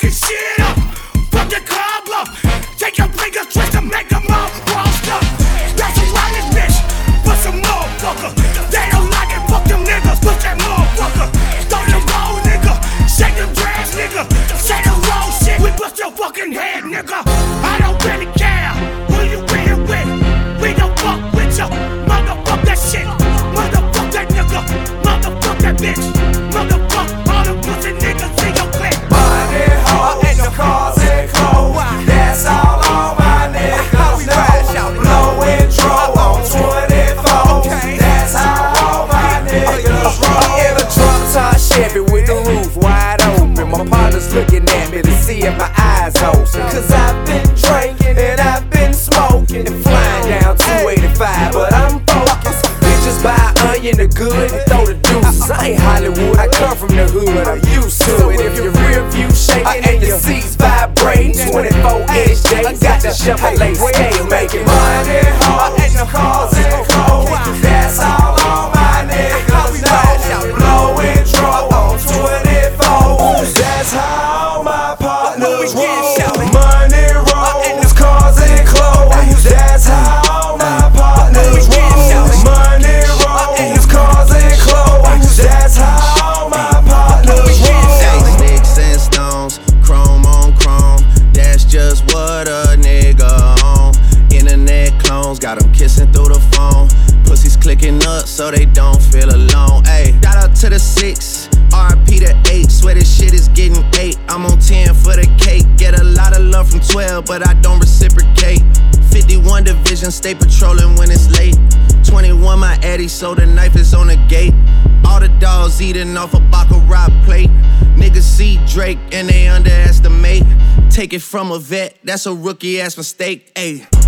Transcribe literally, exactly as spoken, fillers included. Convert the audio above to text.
fucking shit up. Fuck the club up. Take your fingers, twist them, make them all crossed up. That's around this bitch, put some motherfucker. They don't like it, fuck them niggas, put that motherfucker. Throw the roll, nigga. Shake them dress, nigga. Say the roll shit, we bust your fucking head, nigga. I don't really care who you with with. We don't fuck with ya. Motherfuck that shit. Motherfuck that nigga. Motherfuck that bitch. Motherfuck all the pussy niggas in your clique. Money, hoes, cars and clothes. That's all on my niggas know. Blowing dro on twenty-four. That's how all my niggas roll. In a drunk top Chevy with the roof wide open. My partner's looking at me to see if my eyes open. Cause I've been drinking and I've been smoking and flying down two eighty-five, but I'm focused. Bitches buy onion the good and throw the deuces. I ain't Hollywood, I come from the hood, I'm used to it. If your rear view shaking and your seats vibrating, twenty-four inch J, got the Chevrolet scale making money, hoes, cars and clothes. That's all on my niggas know. Blowing dro on twenty-four. That's how my partners roll. Money rolls, cars and clothes. That's how my partners roll. Money rolls, cars and clothes. That's how my partners roll. Sticks and stones, chrome on chrome. That's just what a nigga on. Internet clones got them kissing through the phone. Pussies clicking up so they don't feel alone. Ayy, shout out to the six, R I P to eight. Swear this shit is getting eight. I'm on ten for the cake. Get a lot of love from twelve, but I don't reciprocate. fifty-one division, stay patrolling when it's late. twenty-one my Eddie, so the knife is on the gate. All the dogs eating off a Baccarat plate. Niggas see Drake and they underestimate. Take it from a vet, that's a rookie ass mistake. Ayy.